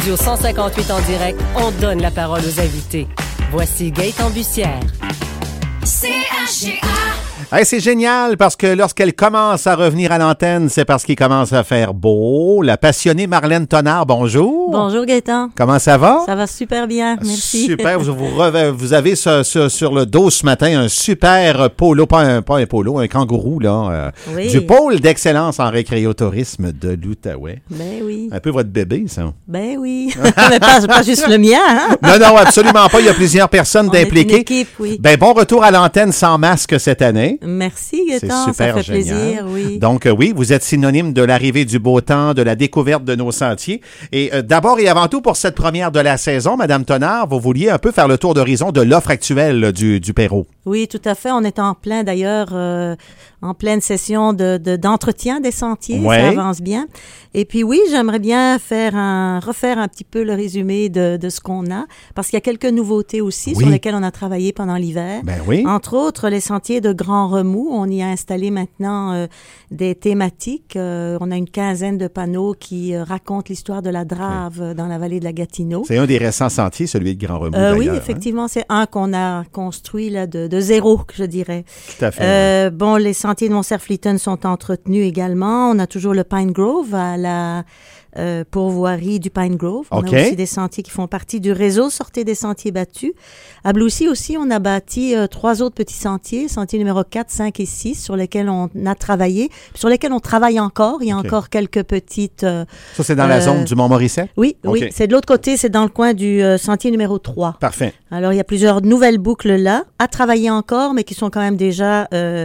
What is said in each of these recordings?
Studio 158 en direct, on donne la parole aux invités. Voici Gaëtan Bussière. CHGA. Hey, c'est génial parce que lorsqu'elle commence à revenir à l'antenne, c'est parce qu'il commence à faire beau. La passionnée Marlène Tonard, bonjour. Bonjour Gaëtan. Comment ça va? Ça va super bien, merci. Super, vous avez sur le dos ce matin un super polo, pas un polo, un kangourou, là. Oui. Du pôle d'excellence en récréotourisme de l'Outaouais. Ben oui. Un peu votre bébé, ça. Ben oui. Mais pas juste le mien, hein? Non, absolument pas. Il y a plusieurs personnes d'impliquées. Une équipe, oui. Ben, bon retour à l'antenne sans masque cette année. Merci Gaëtan, C'est super ça fait génial. plaisir, oui. Donc oui, vous êtes synonyme de l'arrivée du beau temps, de la découverte de nos sentiers. Et d'abord et avant tout, pour cette première de la saison, Madame Tonard, vous vouliez un peu faire le tour d'horizon de l'offre actuelle du Perrot. Oui, tout à fait. On est en plein, d'ailleurs, en pleine session d'entretien des sentiers. Ouais. Ça avance bien. Et puis oui, j'aimerais bien refaire un petit peu le résumé de ce qu'on a, parce qu'il y a quelques nouveautés aussi sur lesquelles on a travaillé pendant l'hiver. Ben oui. Entre autres, les sentiers de Grand Remous. On y a installé maintenant des thématiques. On a une quinzaine de panneaux qui racontent l'histoire de la Drave dans la vallée de la Gatineau. C'est un des récents sentiers, celui de Grand Remous, d'ailleurs. Oui, effectivement, c'est un qu'on a construit là de zéro, je dirais. Tout à fait. Bon, les sentiers de Montserfliton sont entretenus également. On a toujours le Pine Grove à la pourvoirie du Pine Grove. On a aussi des sentiers qui font partie du réseau Sortez des sentiers battus. À Bloussy aussi, on a bâti 3 autres petits sentiers, sentiers numéro 4, 5 et 6, sur lesquels on a travaillé, sur lesquels on travaille encore. Il y a encore quelques petites... ça, c'est dans la zone du Mont-Mauricet? Oui, oui. C'est de l'autre côté, c'est dans le coin du sentier numéro 3. Parfait. Alors, il y a plusieurs nouvelles boucles là, à travailler encore, mais qui sont quand même déjà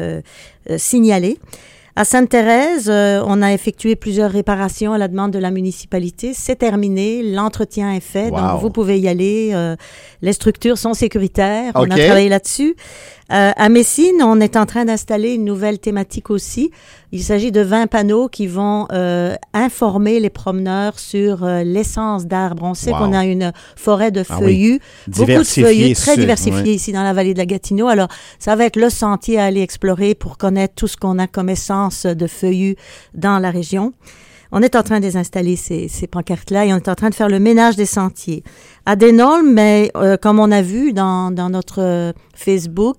signalées. À Sainte-Thérèse, on a effectué plusieurs réparations à la demande de la municipalité. C'est terminé, l'entretien est fait, donc vous pouvez y aller. Les structures sont sécuritaires, on a travaillé là-dessus. À Messine, on est en train d'installer une nouvelle thématique aussi. Il s'agit de 20 panneaux qui vont informer les promeneurs sur l'essence d'arbres. On sait qu'on a une forêt de feuillus, beaucoup de feuillus, très diversifiés ici dans la vallée de la Gatineau. Alors, ça va être le sentier à aller explorer pour connaître tout ce qu'on a comme essence de feuillus dans la région. On est en train de désinstaller ces pancartes-là et on est en train de faire le ménage des sentiers. À Denholm, mais comme on a vu dans notre Facebook,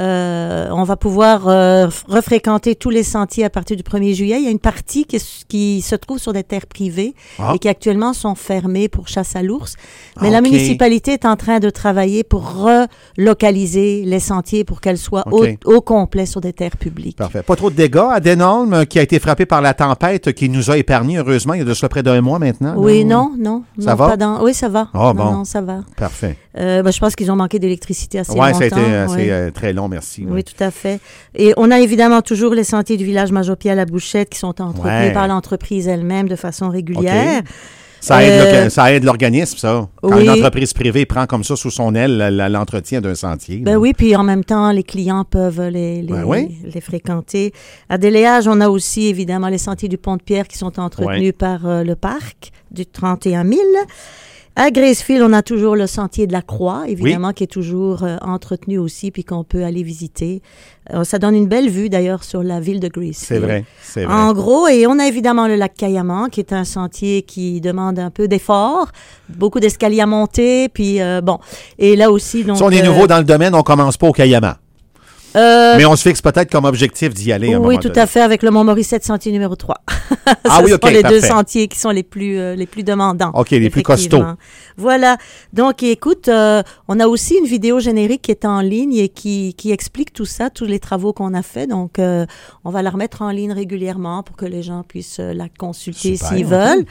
on va pouvoir refréquenter tous les sentiers à partir du 1er juillet. Il y a une partie qui se trouve sur des terres privées et qui actuellement sont fermées pour chasse à l'ours. Mais la municipalité est en train de travailler pour relocaliser les sentiers pour qu'elles soient au complet sur des terres publiques. Parfait. Pas trop de dégâts à Denholm, qui a été frappé par la tempête qui nous a épargnés, heureusement, il y a de cela près d'un mois maintenant. Oui, non. Ça va? Oui, ça va. Ah, bon. Non, ça va. Parfait. Je pense qu'ils ont manqué d'électricité assez longtemps. Oui, ça a été assez très long, merci. Oui, tout à fait. Et on a évidemment toujours les sentiers du village Majopie à la Bouchette qui sont entretenus par l'entreprise elle-même de façon régulière. Ça aide l'organisme, ça. Quand une entreprise privée prend comme ça sous son aile l'entretien d'un sentier. Ben oui, puis en même temps, les clients peuvent les fréquenter. À Déléage, on a aussi évidemment les sentiers du Pont-de-Pierre qui sont entretenus par le parc du 31 000. À Gracefield, on a toujours le sentier de la Croix, évidemment, qui est toujours entretenu aussi, puis qu'on peut aller visiter. Ça donne une belle vue, d'ailleurs, sur la ville de Gracefield. C'est vrai. En gros, et on a évidemment le lac Cayamant, qui est un sentier qui demande un peu d'effort, beaucoup d'escaliers à monter, puis bon. Et là aussi, donc... Si on est nouveau dans le domaine, on commence pas au Cayamant. Mais on se fixe peut-être comme objectif d'y aller. Oui, tout à fait, avec le Mont-Mauricet sentier numéro 3. Ce sont les deux sentiers qui sont les plus demandants. OK, les plus costauds. Voilà. Donc, écoute, on a aussi une vidéo générique qui est en ligne et qui explique tout ça, tous les travaux qu'on a fait. Donc, on va la remettre en ligne régulièrement pour que les gens puissent la consulter s'ils veulent.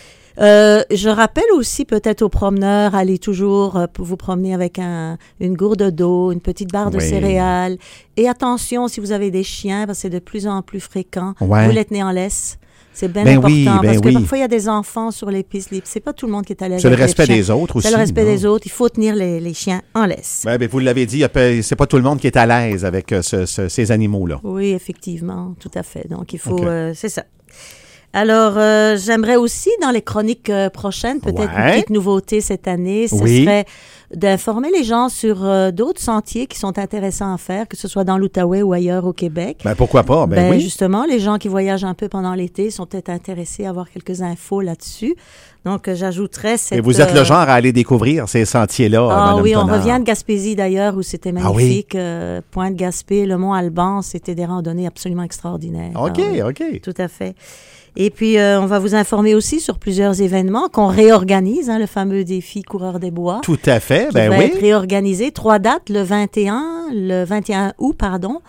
Je rappelle aussi peut-être aux promeneurs, allez toujours vous promener avec une gourde d'eau, une petite barre de céréales. Et attention, si vous avez des chiens, parce que c'est de plus en plus fréquent, vous les tenez en laisse. C'est bien important parce que parfois, il y a des enfants sur les pistes libres. C'est pas tout le monde qui est à l'aise. C'est le respect des autres aussi. C'est le respect des autres. Il faut tenir les chiens en laisse. Vous l'avez dit, c'est pas tout le monde qui est à l'aise avec ces animaux-là. Oui, effectivement, tout à fait. Donc, il faut... c'est ça. Alors, j'aimerais aussi, dans les chroniques prochaines, peut-être une petite nouveauté cette année, ce serait d'informer les gens sur d'autres sentiers qui sont intéressants à faire, que ce soit dans l'Outaouais ou ailleurs au Québec. Ben, pourquoi pas? Ben, oui. Justement, les gens qui voyagent un peu pendant l'été sont peut-être intéressés à avoir quelques infos là-dessus. Donc, j'ajouterais cette... Et vous êtes le genre à aller découvrir ces sentiers-là, Madame oui, Tonard. on revient de Gaspésie d'ailleurs, où c'était magnifique. Pointe-Gaspé, le Mont-Alban, c'était des randonnées absolument extraordinaires. OK, OK. Tout à fait. Et puis, on va vous informer aussi sur plusieurs événements qu'on réorganise, le fameux défi Coureurs des Bois. Tout à fait, ben oui. Qui va être réorganisé. 3 dates, le 21 août,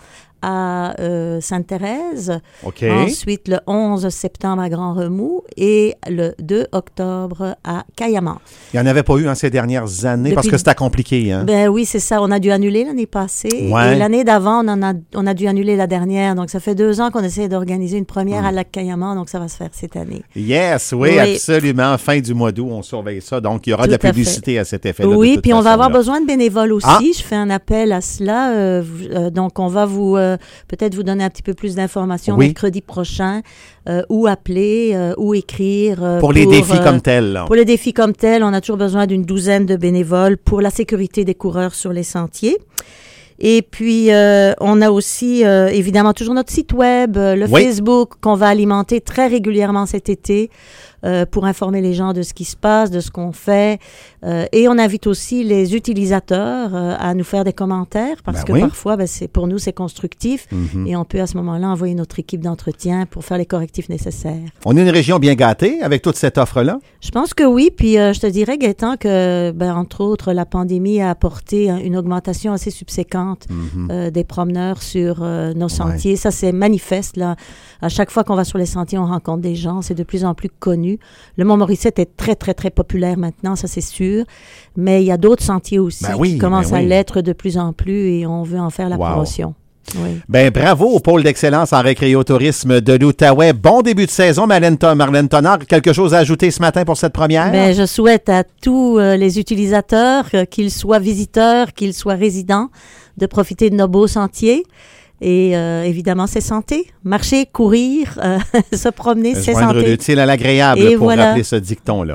à Sainte-Thérèse. OK. Ensuite, le 11 septembre à Grand-Remous et le 2 octobre à Cayamar. Il n'y en avait pas eu ces dernières années parce que c'était compliqué. Hein? Ben oui, c'est ça. On a dû annuler l'année passée. Ouais. Et l'année d'avant, on a dû annuler la dernière. Donc, ça fait 2 ans qu'on essaie d'organiser une première à Lac-Cayamar. Donc, ça va se faire cette année. Yes, oui, absolument. Fin du mois d'août, on surveille ça. Donc, il y aura de la publicité à cet effet-là. Oui, puis on va avoir besoin de bénévoles aussi. Je fais un appel à cela. Donc, on va peut-être vous donner un petit peu plus d'informations mercredi prochain, ou appeler, ou écrire. Pour les défis comme tels. Là. Pour les défis comme tels, on a toujours besoin d'une douzaine de bénévoles pour la sécurité des coureurs sur les sentiers. Et puis, on a aussi, évidemment, toujours notre site web, le Facebook, qu'on va alimenter très régulièrement cet été pour informer les gens de ce qui se passe, de ce qu'on fait. Et on invite aussi les utilisateurs à nous faire des commentaires parce que parfois, pour nous, c'est constructif et on peut à ce moment-là envoyer notre équipe d'entretien pour faire les correctifs nécessaires. On est une région bien gâtée avec toute cette offre-là? Je pense que oui. Puis, je te dirais, Gaëtan, que, entre autres, la pandémie a apporté une augmentation assez subséquente des promeneurs sur nos sentiers. Ça, c'est manifeste, là. À chaque fois qu'on va sur les sentiers, on rencontre des gens. C'est de plus en plus connu. Le Mont-Morissette est très, très, très populaire maintenant, ça c'est sûr. Mais il y a d'autres sentiers aussi qui commencent à l'être de plus en plus et on veut en faire la promotion. Oui. Ben bravo au pôle d'excellence en récréotourisme de l'Outaouais. Bon début de saison, Marlène Tonard. Quelque chose à ajouter ce matin pour cette première? Ben, je souhaite à tous les utilisateurs, qu'ils soient visiteurs, qu'ils soient résidents, de profiter de nos beaux sentiers. Et évidemment, c'est santé. Marcher, courir, se promener, c'est santé. Joindre l'utile à l'agréable pour rappeler ce dicton-là.